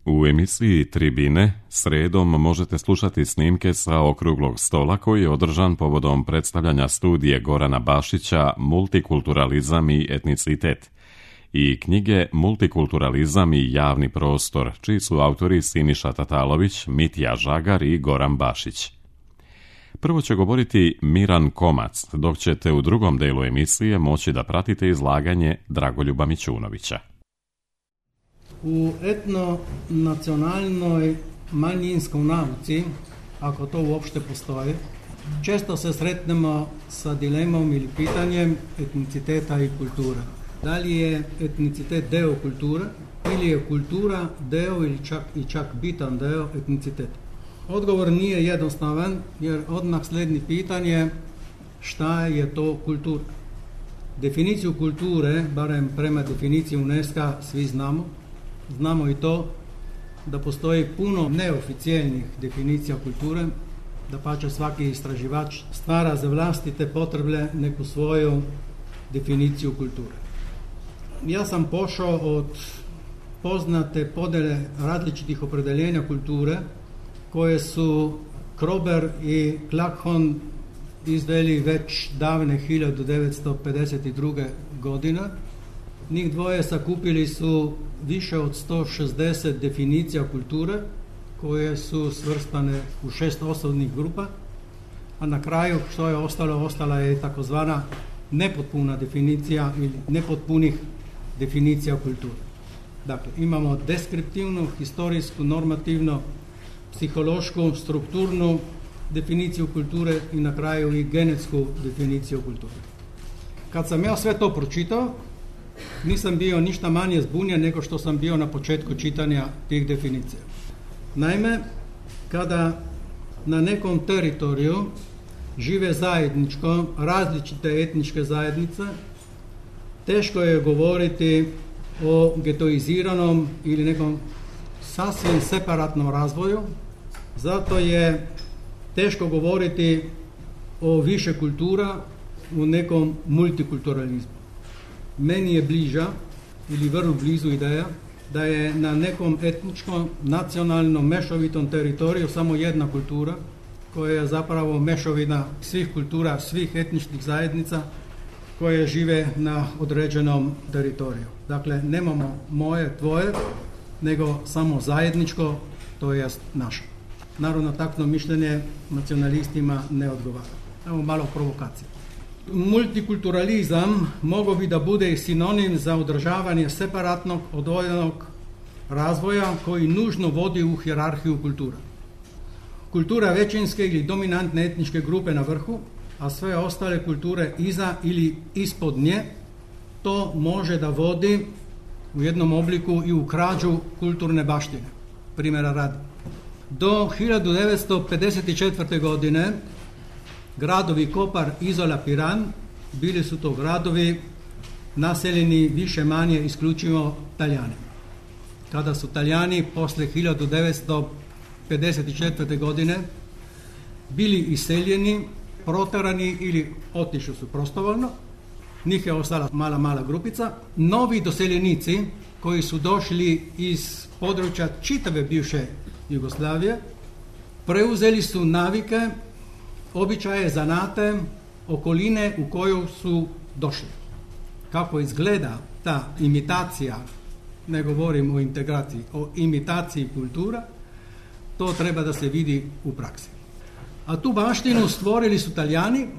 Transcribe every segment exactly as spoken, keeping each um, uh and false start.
U emisiji Tribine sredom možete slušati snimke sa okruglog stola koji je održan povodom predstavljanja studije Gorana Bašića Multikulturalizam i etnicitet i knjige Multikulturalizam i javni prostor, čiji su autori Siniša Tatalović, Mitja Žagar i Goran Bašić. Prvo će govoriti Miran Komac, dok ćete u drugom delu emisije moći da pratite izlaganje Dragoljuba Mićunovića. U etno-nacionalnoj manjinskoj nauci, ako to uopšte postoji, često se sretnemo sa dilemom ili pitanjem etniciteta i kulture. Da li je etnicitet deo kulture ili je kultura deo ili čak i čak bitan deo etniciteta? Odgovor nije jednostavan, jer odmah sledni pitanje šta je to kultura. Definiciju kulture, barem prema definiciji UNESCO, svi znamo. Znamo i to da postoji puno neoficijelnih definicija kulture, da pače svaki istraživač stvara za vlastite potrebe neku svoju definiciju kulture. Ja sam pošao od poznate podele različitih opredeljenja kulture koje su Krober i Klakhon izveli već davne hiljadu devetsto pedeset druge. godine. Njih dvoje sakupili su više od sto šezdeset definicija kulture koje su svrstane u šest osnovnih grupa, a na kraju što je ostalo, ostala je takozvana nepotpuna definicija ili nepotpunih definicija kulture. Dakle, imamo deskriptivnu, historijsku, normativnu, psihološku, strukturnu definiciju kulture i na kraju i genetsku definiciju kulture. Kad sam ja sve to pročitao, nisam bio ništa manje zbunjen nego što sam bio na početku čitanja tih definicija. Naime, kada na nekom teritoriju žive zajedničko različite etničke zajednice, teško je govoriti o getoiziranom ili nekom sasvim separatnom razvoju, zato je teško govoriti o više kultura u nekom multikulturalizmu. Meni je bliža ili vrlo blizu ideja da je na nekom etničkom, nacionalnom, mešovitom teritoriju samo jedna kultura koja je zapravo mešovina svih kultura, svih etničkih zajednica koje žive na određenom teritoriju. Dakle, nemamo moje, tvoje, nego samo zajedničko, to jest naše. Naravno, takvo mišljenje nacionalistima ne odgovara. Evo malo provokacije. Multikulturalizam mogao bi da bude i sinonim za održavanje separatnog, odvojenog razvoja koji nužno vodi u hijerarhiju kultura. Kultura većinske ili dominantne etničke grupe na vrhu, a sve ostale kulture iza ili ispod nje, to može da vodi u jednom obliku i u krađu kulturne baštine. Primjera radi. Do hiljadu devetsto pedeset četvrte. godine gradovi Kopar, Izola, Piran bili su to gradovi naseljeni više manje isključivo Taljanima. Kada su Taljani posle hiljadu devetsto pedeset četvrte. godine bili iseljeni, proterani ili otišli su prostovoljno, njih je ostala mala, mala grupica, novi doseljenici koji su došli iz područja čitave bivše Jugoslavije preuzeli su navike, običaje, zanate, okoline u koju su došli. Kako izgleda ta imitacija, ne govorim o integraciji, o imitaciji kultura, to treba da se vidi u praksi. A tu baštinu stvorili su Talijani,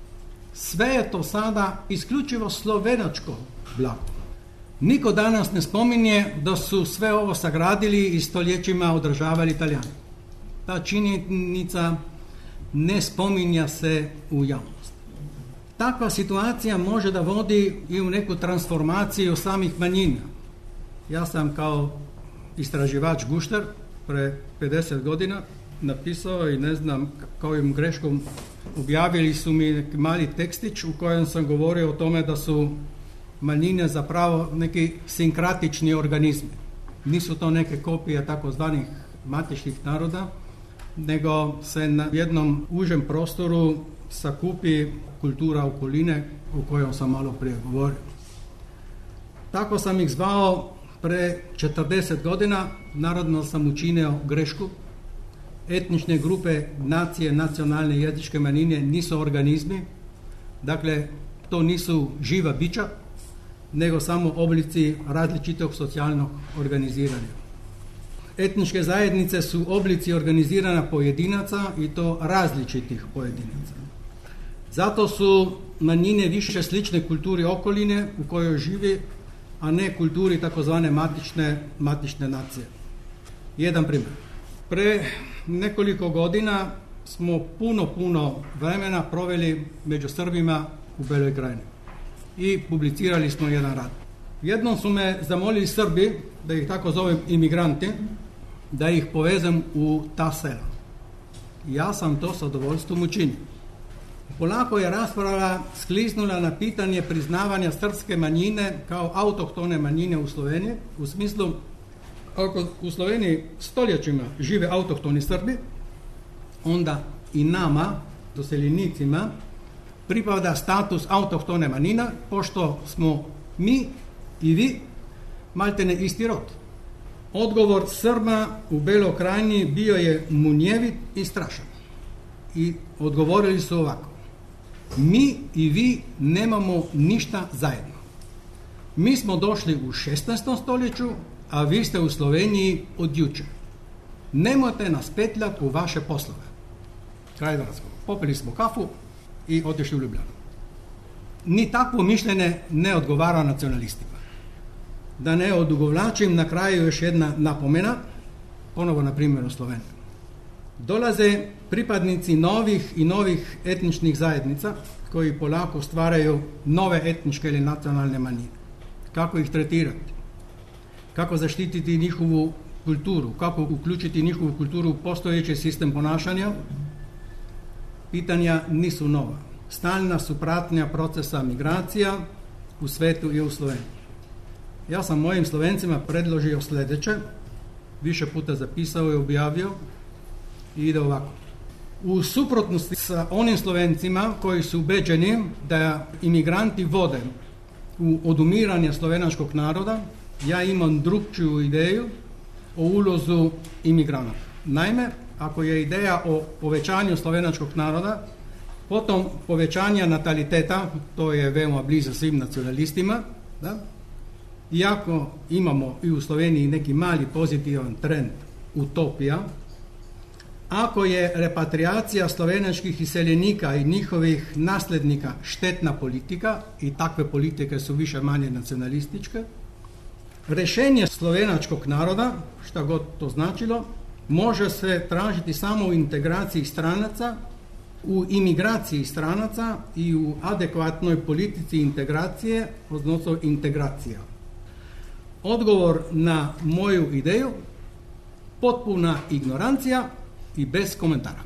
sve je to sada isključivo slovenačko blago. Niko danas ne spominje da su sve ovo sagradili i stoljećima održavali Talijani. Ta činjenica ne spominja se u javnosti. Takva situacija može da vodi i u neku transformaciju samih manjina. Ja sam kao istraživač gušter pre pedeset godina napisao i ne znam kojim greškom objavili su mi neki mali tekstić u kojem sam govorio o tome da su manjine zapravo neki sinkratični organizmi. Nisu to neke kopije takozvanih matičnih naroda, nego se na jednom užem prostoru sakupi kultura okoline o kojoj sam malo prije govorio. Tako sam ih zvao pre četrdeset godina narodno sam učinio grešku. Etnične grupe, nacije, nacionalne i jezičke manjine nisu organizmi, dakle to nisu živa bića, nego samo oblici različitog socijalnog organiziranja. Etničke zajednice su oblici organizirana pojedinaca i to različitih pojedinaca. Zato su manjine više slične kulturi okoline u kojoj živi, a ne kulturi takozvane matične, matične nacije. Jedan primjer. Pre nekoliko godina smo puno, puno vremena proveli među Srbima u Beloj Krajini i publicirali smo jedan rad. Jednom su me zamolili Srbi, da ih tako zovem imigranti, da ih povezem u ta sela. Ja sam to sa zadovoljstvom učinio. Polako je rasprava skliznula na pitanje priznavanja srpske manjine kao autohtone manjine u Sloveniji, u smislu, ako u Sloveniji stoljećima žive autohtoni Srbi, onda i nama, doseljenicima, pripada status autohtone manjina, pošto smo mi i vi maltene isti rod. Odgovor Srba u Beloj Krajini bio je munjevit i strašan. I odgovorili su ovako: mi i vi nemamo ništa zajedno. Mi smo došli u šesnaestom stoljeću, a vi ste u Sloveniji od jučer. Nemojte nas petljati u vaše poslove. Kraj razgovora. Popili smo kafu i otišli u Ljubljanu. Ni takvo mišljenje ne odgovara nacionalistima. Da ne odugovlačim, na kraju još jedna napomena, ponovo na primjeru Slovenije. Dolaze pripadnici novih i novih etničnih zajednica koji polako stvaraju nove etničke ili nacionalne manjine. Kako ih tretirati? Kako zaštititi njihovu kulturu? Kako uključiti njihovu kulturu u postojeći sistem ponašanja? Pitanja nisu nova. Stalna su pratnja procesa migracija u svetu i u Sloveniji. Ja sam mojim Slovencima predložio sljedeće, više puta zapisao i objavio, i ide ovako. U suprotnosti sa onim Slovencima koji su ubeđeni da imigranti vode u odumiranje slovenačkog naroda, ja imam drugčiju ideju o ulozu imigranata. Naime, ako je ideja o povećanju slovenačkog naroda, potom povećanja nataliteta, to je veoma blizu svim nacionalistima, da? Iako imamo i u Sloveniji neki mali pozitivan trend, utopija, ako je repatriacija slovenačkih iseljenika i njihovih nasljednika štetna politika, i takve politike su više manje nacionalističke, rješenje slovenačkog naroda, šta god to značilo, može se tražiti samo u integraciji stranaca, u imigraciji stranaca i u adekvatnoj politici integracije, odnosno integracija. Odgovor na moju ideju: potpuna ignorancija i bez komentara.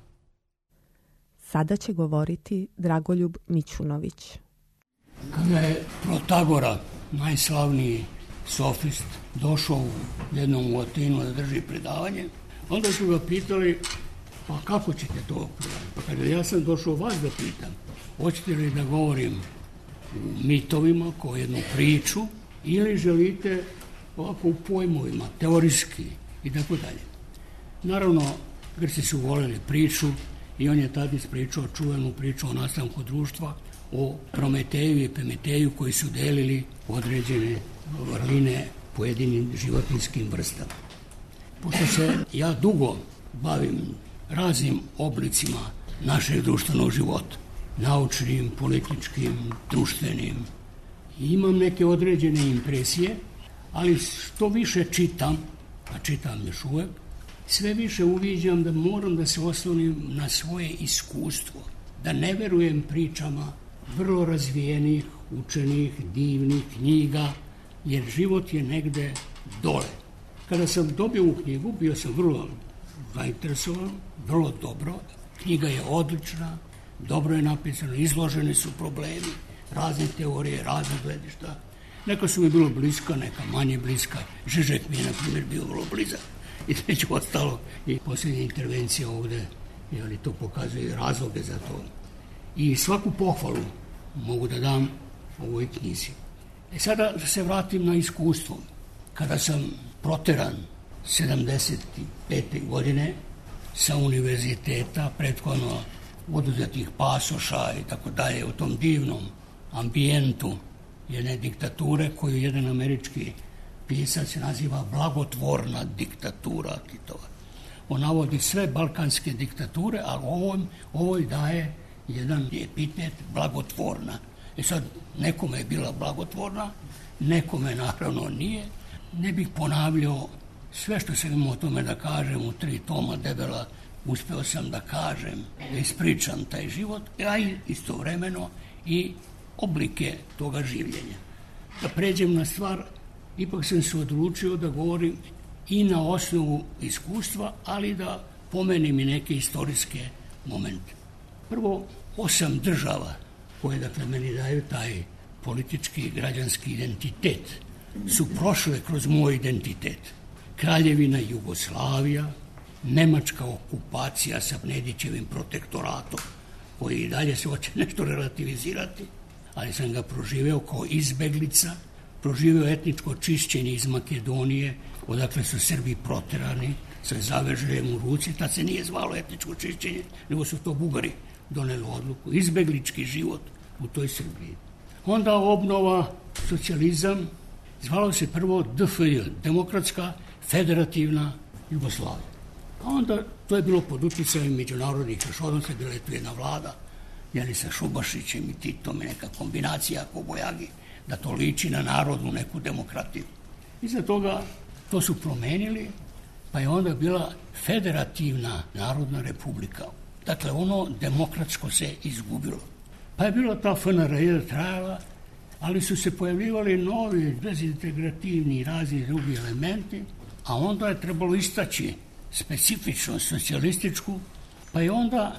Sada će govoriti Dragoljub Mićunović. Kada je Protagora, najslavniji sofist, došao u jednom u Atinu da drži predavanje, onda su ga pitali: pa kako ćete to predavanje? Pa kada ja sam došao vas da pitam, hoćete li da govorim u mitovima, kao jednu priču, ili želite ovako u pojmovima, teorijski i tako dalje. Naravno, Grci su voljeli priču i on je tad ispričao čuvenu priču o nastanku društva, o Prometeju i Epimeteju koji su delili određene vrline pojedinim životinjskim vrstama. Pošto se ja dugo bavim raznim oblicima našeg društvenog života, naučnim, političkim, društvenim, imam neke određene impresije, ali što više čitam, a čitam još uvek, sve više uviđam da moram da se oslonim na svoje iskustvo, da ne verujem pričama vrlo razvijenih, učenih, divnih knjiga, jer život je negde dole. Kada sam dobio u knjigu, bio sam vrlo zainteresovan, vrlo dobro, knjiga je odlična, dobro je napisano, izloženi su problemi, razne teorije, razne gledišta. Neka su mi bilo bliska, neka manje bliska. Žižek mi je, na primjer, bio vrlo blizak. I već ostalo i posljednja intervencija ovde, jer to pokazuje razloge za to. I svaku pohvalu mogu da dam ovoj knjizi. E sada se vratim na iskustvo. kada sam proteran sedamdeset pete. godine sa univerziteta, prethodno oduzetih pasoša i tako dalje, u tom divnom ambijentu jedne diktature koju jedan američki pisac se naziva blagotvorna diktatura Titova. On navodi sve balkanske diktature, a ovoj, ovoj daje jedan epitet blagotvorna. E sad, nekome je bila blagotvorna, nekome naravno nije. Ne bih ponavljao sve što sam imao o tome da kažem u tri toma debela, uspeo sam da kažem, da ispričam taj život, a i istovremeno i oblike toga življenja. Da pređem na stvar, ipak sam se odlučio da govorim i na osnovu iskustva, ali da pomenem i neke istorijske momente. Prvo, osam država koje, dakle, meni daju taj politički i građanski identitet, su prošle kroz moj identitet. Kraljevina Jugoslavija, nemačka okupacija sa Nedićevim protektoratom, koji i dalje se hoće nešto relativizirati, ali sam ga proživeo kao izbeglica, proživeo etničko čišćenje iz Makedonije, odakle su Srbi proterani sa zavežljem u ruci, tad se nije zvalo etničko čišćenje, nego su to Bugari doneli odluku, izbeglički život u toj Srbiji. Onda obnova, socijalizam, zvalo se prvo D F J, Demokratska federativna Jugoslavija. A onda to je bilo pod utjecajem međunarodnih još odnosa, bila je tu jedna vlada, jeli sa Šubašićem i Titom i neka kombinacija Kobojagi, da to liči na narodnu neku demokratiju. Iza toga to su promenili, pa je onda bila federativna narodna republika. Dakle, ono demokratsko se izgubilo. Pa je bila ta F N R J trajala, ali su se pojavljivali novi dezintegrativni i razni drugi elementi, a onda je trebalo istaći specifično socijalističku, pa je onda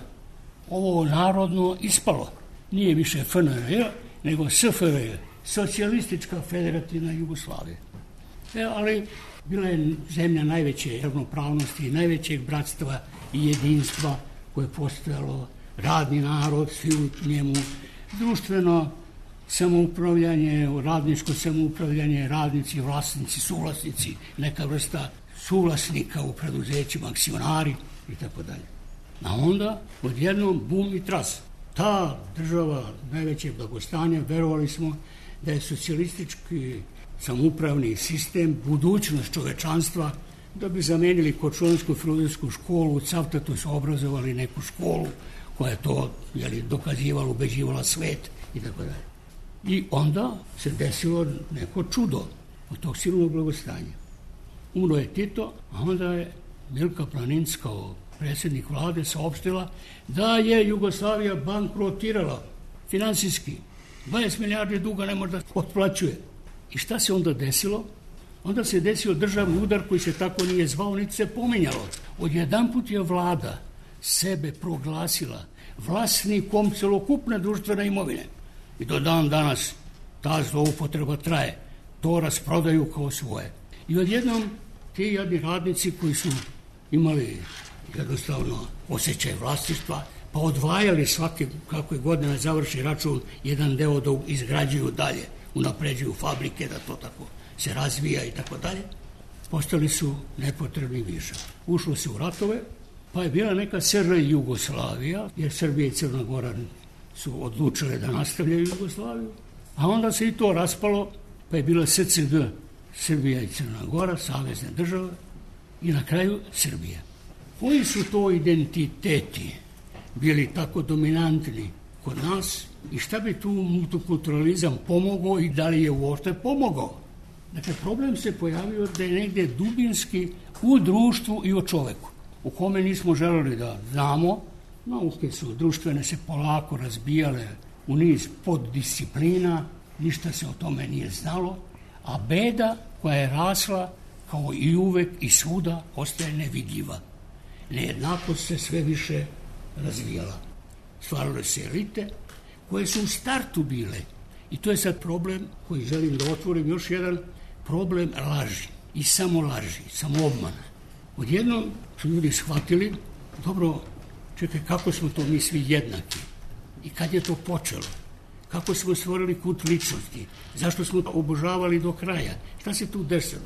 ovo narodno ispalo. Nije više F N R J, nego S F R J, Socijalistička federativna Jugoslavija. E, ali bila je zemlja najveće ravnopravnosti, najvećeg bratstva i jedinstva koje je postojalo, radni narod, svi u njemu, društveno samoupravljanje, radničko samoupravljanje, radnici, vlasnici, suvlasnici, neka vrsta suvlasnika u preduzećima, akcionari i tako dalje. A onda odjednom bum i tras. Ta država najveće blagostanja, verovali smo da je socijalistički samoupravni sistem budućnost čovečanstva, da bi zamenili Kočonsku filozofsku školu, u Cavtatu su obrazovali neku školu koja je to jeli, dokazivala, ubeđivala svet i tako dalje. I onda se desilo neko čudo od tog silnog blagostanja. Umro je Tito, a onda je Milka Planinc kao predsjednik vlade saopštila da je Jugoslavija bankrotirala finansijski. dvadeset milijardi duga ne može da otplaćuje. I šta se onda desilo? Onda se desio državni udar koji se tako nije zvao, niti se pominjalo. Odjedanput je vlada sebe proglasila vlasnikom celokupne društvene imovine. I do dan danas ta zloupotreba traje. To rasprodaju kao svoje. I odjednom ti jedni radnici koji su imali jednostavno osjećaj vlasništva, pa odvajali svake, kako je godina završi račun, jedan deo da izgrađuju dalje, unapređuju fabrike, da to tako se razvija i tako dalje, postali su nepotrebni višak. Ušlo se u ratove, pa je bila neka S R Jugoslavija, jer Srbija i Crna Gora su odlučile da nastavljaju Jugoslaviju, a onda se i to raspalo, pa je bila S C G, Srbija i Crna Gora, savezne države, i na kraju Srbija. Koji su to identiteti bili tako dominantni kod nas i šta bi tu multikulturalizam pomogao i da li je uopšte pomogao? Dakle, problem se pojavio da je negde dubinski u društvu i u čoveku, u kome nismo želeli da znamo. Nauke su društvene se polako razbijale u niz poddisciplina, ništa se o tome nije znalo, a beda koja je rasla kao i uvek i svuda ostaje nevidljiva. Nejednakost se sve više razvijala. Stvarale se elite koje su u startu bile. I to je sad problem koji želim da otvorim, još jedan problem laži i samo laži, samo obmana. Odjednom su ljudi shvatili, dobro, čekaj, kako smo to mi svi jednaki i kad je to počelo? Kako smo stvorili kult ličnosti? Zašto smo obožavali do kraja? Šta se tu desilo?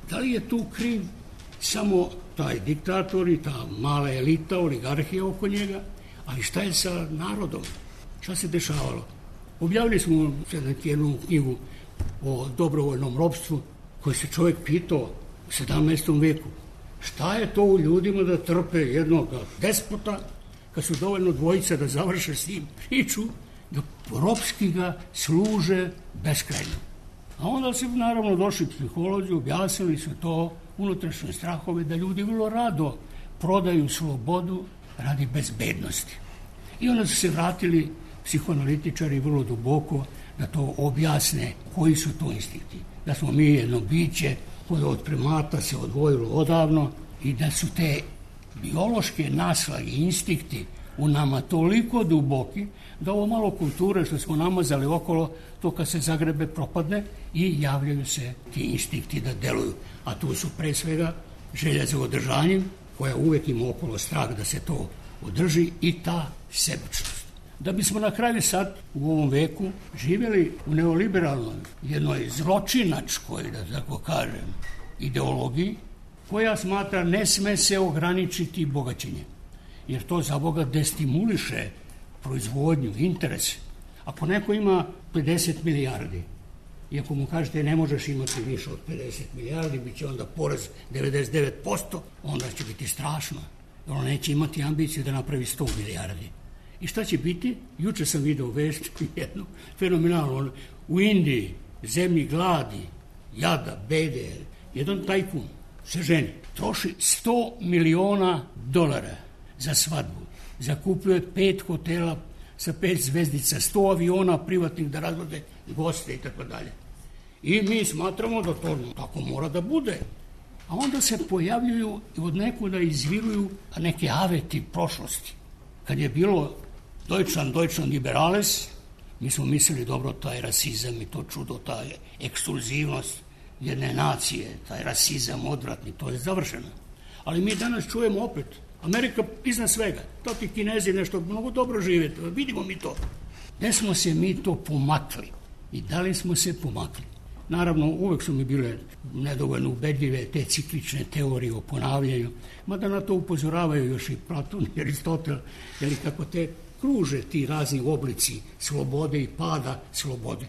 Da li je tu kriv samo taj diktator i ta mala elita, oligarhija oko njega, ali šta je sa narodom? Šta se dešavalo? Objavili smo jednu knjigu o dobrovoljnom ropstvu koji se čovjek pitao u sedamnaestom veku. Šta je to u ljudima da trpe jednog despota kad su dovoljno dvojica da završe s njim priču, da ropski ga služe beskrajno. A onda su naravno došli psiholozi, objasnili su to unutrašnje strahove da ljudi vrlo rado prodaju slobodu radi bezbednosti. I onda su se vratili psihoanalitičari vrlo duboko da to objasne koji su to instinkti. Da smo mi jedno biće koje od primata se odvojilo odavno i da su te biološke naslage, instinkti u nama toliko duboki da ovo malo kulture što smo namazali okolo, to kad se zagrebe propadne i javljaju se ti instinkti da deluju. A tu su pre svega želja za održanjem, koja uvek ima okolo strah da se to održi i ta sebičnost. Da bismo na kraju sad u ovom veku živjeli u neoliberalnoj, jednoj zločinačkoj, da tako kažem, ideologiji, koja smatra ne sme se ograničiti bogaćenje. Jer to za Boga destimuliše proizvodnju, interes. Ako neko ima pedeset milijardi, i ako mu kažete ne možeš imati više od pedeset milijardi, bit će onda porez devedeset devet posto, onda će biti strašno. On neće imati ambiciju da napravi sto milijardi. I šta će biti? Juče sam video vest jednu fenomenalno. U Indiji, zemlji gladi, jada, bede, jedan tajkun se ženi, troši sto miliona dolara za svadbu. Zakupljuje pet hotela sa pet zvezdica, sto aviona privatnih da razvode goste i tako dalje. I mi smatramo da to tako mora da bude. A onda se pojavljuju od nekuda izviruju neke aveti prošlosti. Kad je bilo Deutschland, Deutschland liberales, mi smo mislili dobro taj rasizam i to čudo, ta ekskluzivnost jedne nacije, taj rasizam odvratni, to je završeno. Ali mi danas čujemo opet, Amerika iznad svega, to ti Kinezi nešto mnogo dobro žive, vidimo mi to. Gde smo se mi to pomakli i da li smo se pomakli? Naravno, uvek su mi bile nedovoljno ubedljive te ciklične teorije o ponavljanju, mada na to upozoravaju još i Platon i Aristotel, jer kako te kruže ti razni oblici slobode i pada slobode.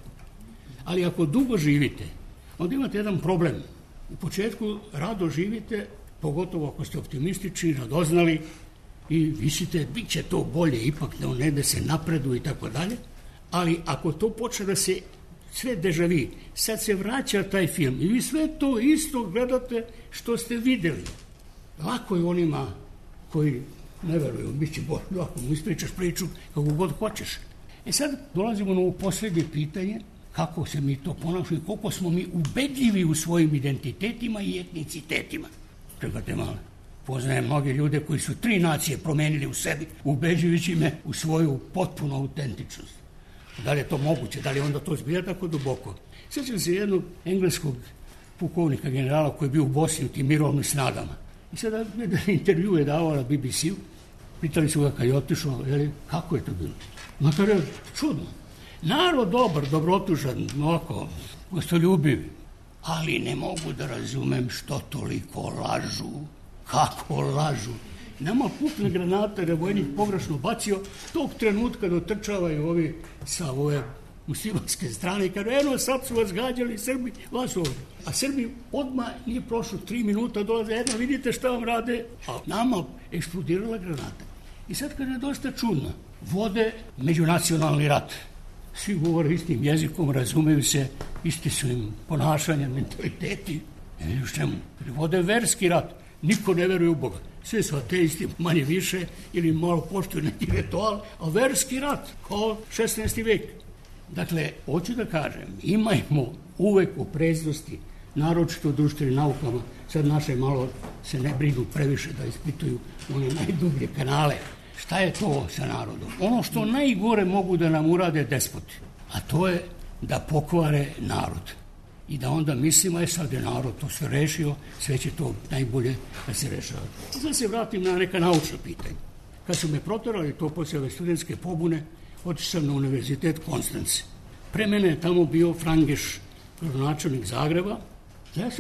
Ali ako dugo živite, onda imate jedan problem. U početku rado živite, pogotovo ako ste optimistični, radoznali i mislite, bit će to bolje ipak, da ne da se napredu i tako dalje, ali ako to počne da se sve dežavi, sad se vraća taj film i vi sve to isto gledate što ste videli. Lako je onima koji ne veruju, bit će bolje, ako mu ispričaš priču kako god hoćeš. E sad dolazimo na ovo posljednje pitanje, kako se mi to ponašamo i koliko smo mi ubedljivi u svojim identitetima i etnicitetima. Čekate malo, poznajem mnoge ljude koji su tri nacije promenili u sebi, ubeđujući me u svoju potpuno autentičnost. Da li je to moguće, da li onda to zbilja tako duboko? Sjećam se jednog engleskog pukovnika, generala koji je bio u Bosni u tim mirovnim snagama. I sada intervju je davao na B B C-u, pitali su ga kad je otišao, jeli, kako je to bilo? Makar je čudno. Narod dobar, dobrotužan, ovako, gostoljubiv, ali ne mogu da razumem što toliko lažu, kako lažu. Nama pukne granata, da vojnik pogrešno bacio, tog trenutka dotrčavaju ovi sa ove muslimanske strane i kažu, eno sad su vas gađali Srbi, vas ovdje. A Srbi odmah nije prošlo tri minuta, dolaze, jedno vidite šta vam rade, a nama eksplodirala granata. I sad kad je dosta čudno, vode međunacionalni rat. Svi govore istim jezikom, razumeju se, isti su im ponašanja, mentaliteti. Ne vidim s čemu. Vode verski rat. Niko ne veruje u Boga. Sve su ateisti, manje više, ili malo poštuju neki ritual, a verski rat, kao šesnaesti vek. Dakle, hoću da kažem, imajmo uvek opreznosti, naročito u društvenim naukama, sad naše malo se ne brinu previše da ispituju one najdublje kanale. Šta je to sa narodom? Ono što najgore mogu da nam urade despoti, a to je da pokvare narod. I da onda mislimo, je sad je narod to sve rešio, sve će to najbolje da se rešava. Sad se vratim na neka naučna pitanja. Kad su me proterali to posle ove studentske pobune, otišao sam na Univerzitet Konstance. Pre mene je tamo bio Frangeš, gradonačelnik Zagreba. Ja sam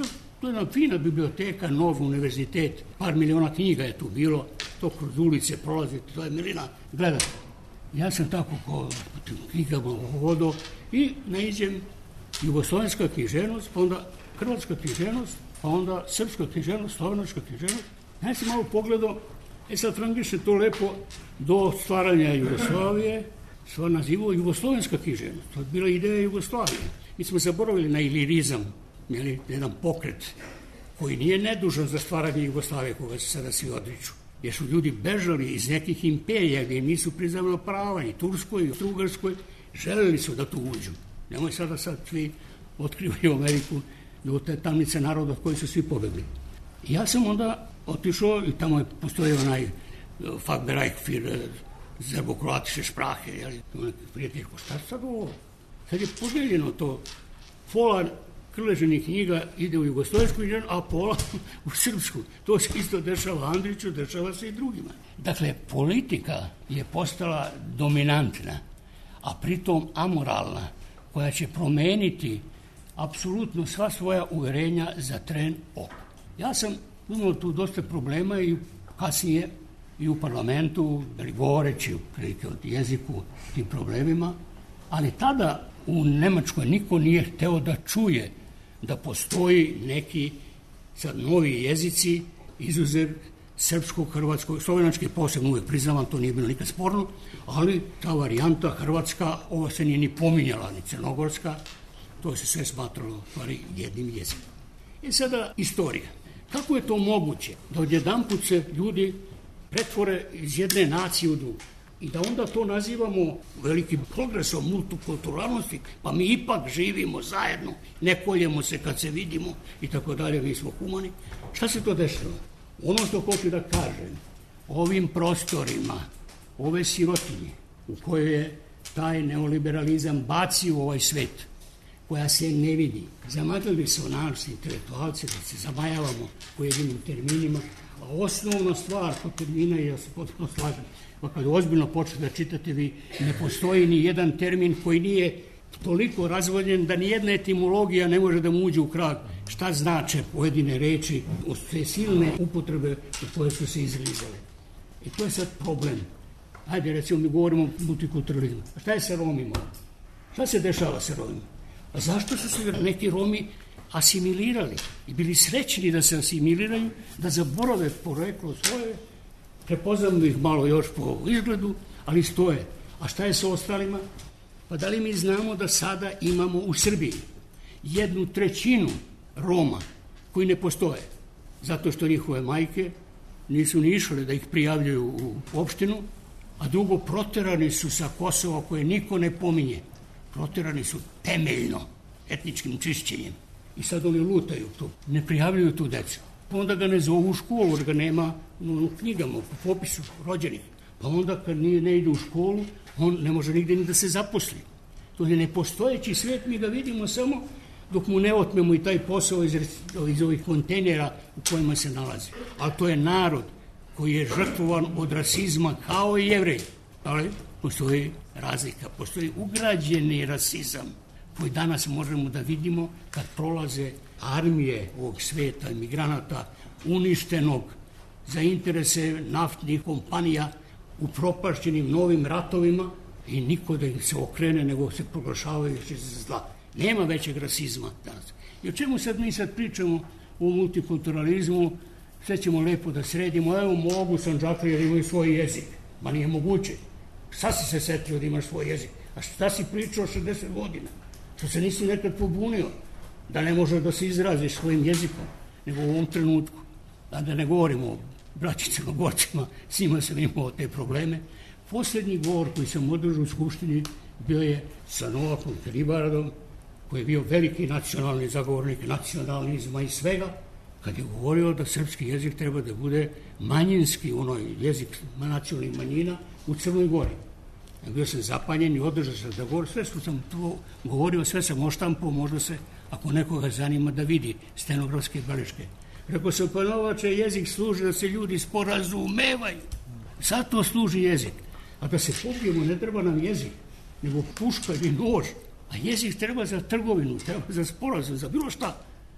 To je jedna fina biblioteka, nov univerzitet, par miliona knjiga je tu bilo, to kroz ulice prolazi, to je milina gledati. Ja sam tako ko knjigama vodo i naiđem jugoslovenska književnost, pa onda hrvatska književnost, pa onda srpska književnost, slovenačka književnost. Ja sam malo pogledao, e sad Frangiš je to lepo do stvaranja Jugoslavije sva nazivao jugoslovenska književnost. To je bila ideja Jugoslavije. Mi smo zaboravili na ilirizam, jeli, jedan pokret koji nije nedužan za stvaranje Jugoslavije, koga se sada svi odriču. Jer su ljudi bežali iz nekih imperija gdje im nisu priznavali prava, i Turskoj, i Ugarskoj, želeli su da tu uđu. Nemoj sada sad svi otkrivaju Ameriku do te tamnice naroda od koji su svi pobegli. I ja sam onda otišao i tamo je postoji onaj Fachbereich für serbokroatische Sprache, jel, prijatelj, šta sad ovo? Sad je podeljeno to, pola Krležinih knjiga ide u jugoslovensku, a pola u srpsku. To se isto dešava Andriću, dešava se i drugima. Dakle, politika je postala dominantna, a pritom amoralna, koja će promeniti apsolutno sva svoja uverenja za tren oka. Ja sam imao tu dosta problema i kasnije i u parlamentu, govoreći prilike o jeziku, tim problemima, ali tada u Nemačkoj niko nije hteo da čuje da postoji neki sad novi jezici, izuzev srpskog, hrvatskog, slovenački posebno uvek priznavam, to nije bilo nikad sporno, ali ta varijanta hrvatska, ova se nije ni pominjala, ni crnogorska, to se sve smatralo stvari jednim jezikom. I sada istorija. Kako je to moguće da odjedanput se ljudi pretvore iz jedne nacije u drugu i da onda to nazivamo velikim progresom multikulturalnosti, pa mi ipak živimo zajedno, ne koljemo se kad se vidimo i tako dalje, mi smo humani. Šta se to dešava? Ono što hoću da kažem, ovim prostorima, ove sirotinje u kojoj je taj neoliberalizam baci u ovaj svet, koja se ne vidi. Zamaglili su nas intelektualci da se zamajavamo pojedinim terminima, a osnovna stvar kod termina, ja se potpuno slažem, pa kad ozbiljno počnete da čitate vi, ne postoji ni jedan termin koji nije toliko razvodnjen da ni jedna etimologija ne može da mu uđe u krag. Šta znače pojedine reči, te silne upotrebe u koje su se izlizale. I to je sad problem. Hajde, recimo, mi govorimo o multikulturalizmu. A šta je sa Romima? Šta se dešava sa Romima? A zašto su se neki Romi asimilirali i bili srećni da se asimiliraju, da zaborave poreklo svoje, prepoznamo ih malo još po izgledu, ali stoje. A šta je sa ostalima? Pa da li mi znamo da sada imamo u Srbiji jednu trećinu Roma koji ne postoje, zato što njihove majke nisu ni išle da ih prijavljuju u opštinu, a drugo, proterani su sa Kosova koje niko ne pominje. Proterani su temeljno etničkim čišćenjem. I sad oni lutaju tu, ne prijavljuju tu decu. Pa onda ga ne zovu u školu, jer ga nema u knjigama, u popisu rođenih. Pa onda kad nije, ne ide u školu, on ne može nigde ni da se zaposli. To je nepostojeći svet, mi ga vidimo samo dok mu ne otmemo i taj posao iz, iz ovih kontejnera u kojima se nalazi. Ali to je narod koji je žrtvovan od rasizma kao i Jevrej. Ali postoji razlika, postoji ugrađeni rasizam koji danas možemo da vidimo kad prolaze armije ovog sveta, emigranata, uništenog za interese naftnih kompanija u propašćenim novim ratovima i niko da im se okrene, nego se proglašavaju za zla. Nema većeg rasizma danas. I o čemu sad mi sad pričamo o multikulturalizmu, sve ćemo lepo da sredimo, evo mogu Sandžakli jer imaju svoj jezik. Ma nije moguće. Šta si se setio da imaš svoj jezik? A šta si pričao šezdeset godina? Što se nisi nekad pobunio? Da ne možeš da se izraziš svojim jezikom, nego u ovom trenutku. A da ne govorimo o braći Crnogorcima, svima sam imao te probleme. Poslednji govor koji sam održao u Skupštini bio je sa Novakom Kribaradom, koji je bio veliki nacionalni zagovornik nacionalizma i svega, kad je govorio da srpski jezik treba da bude manjinski, onoj jezik nacionalnih manjina u Crnoj Gori. Bio sam zapaljen i održao sam da govorim, sve što sam to govorio, sve sam oštampao, možda se, ako nekoga zanima, da vidi stenografske beleške. Rekao sam, pa novače, jezik služi da se ljudi sporazumevaju. Sad to služi jezik. A da se pobijemo, ne treba nam jezik, nego puška ili nož. A jezik treba za trgovinu, treba za sporazum, za bilo šta.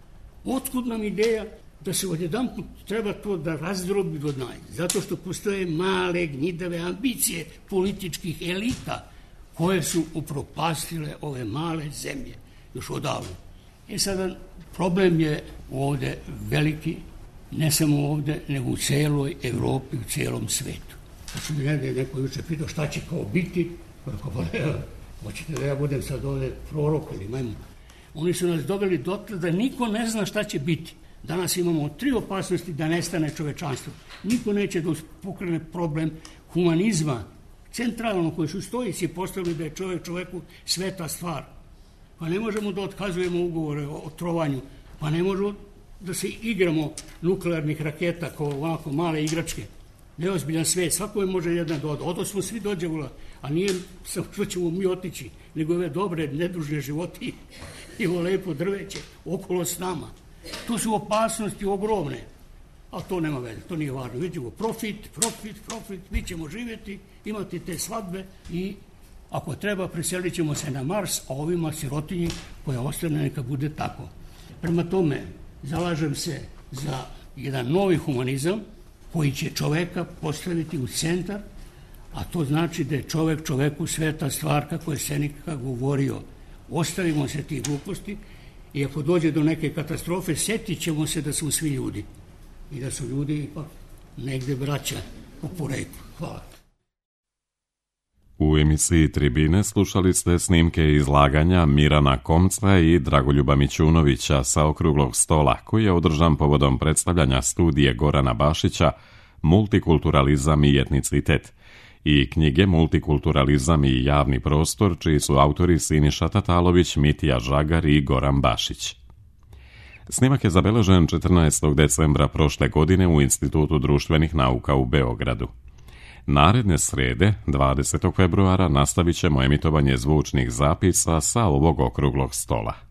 Otkud nam ideja da se odjedanput treba to da razdrobi do dna? Zato što postoje male gnjidave ambicije političkih elita koje su upropastile ove male zemlje još odavno. E sada, problem je ovde veliki, ne samo ovde, nego u celoj Evropi, u celom svetu. Znači mi ne da je neko juče pitao šta će kao biti, kako pa ne, hoćete da ja budem sad ovde prorok ili majmun. Oni su nas doveli dotle da niko ne zna šta će biti. Danas imamo tri opasnosti da nestane čovečanstvo. Niko neće da pokrene problem humanizma, centralno koji su stojici postavili da je čovjek čoveku sveta stvar. Pa ne možemo da otkazujemo ugovore o trovanju, pa ne možemo da se igramo nuklearnih raketa kao ovako male igračke. Neozbiljan svet, svakome može jedan da ode. Odo smo svi dođevula, a nije samo što ćemo mi otići, nego ove dobre, nedužne životi i ovo lepo drveće okolo s nama. To su opasnosti ogromne, ali to nema veze, to nije važno. Vidimo profit, profit, profit, mi ćemo živjeti, imati te svadbe i ako treba preselit ćemo se na Mars, a ovima sirotinji koja ostane neka bude tako. Prema tome, zalažem se za jedan novi humanizam koji će čoveka postaviti u centar, a to znači da je čovek čoveku sveta stvar, kako je Seneca govorio. Ostavimo se tih gluposti i ako dođe do neke katastrofe, setit ćemo se da smo svi ljudi i da su ljudi ipak negde braća po poreklu. Hvala. U emisiji Tribine slušali ste snimke izlaganja Mirana Komca i Dragoljuba Mićunovića sa okruglog stola, koji je održan povodom predstavljanja studije Gorana Bašića Multikulturalizam i etnicitet i knjige Multikulturalizam i javni prostor, čiji su autori Siniša Tatalović, Mitija Žagar i Goran Bašić. Snimak je zabeležen četrnaestog decembra prošle godine u Institutu društvenih nauka u Beogradu. Naredne srede, dvadesetog februara, nastavit ćemo emitovanje zvučnih zapisa sa ovog okruglog stola.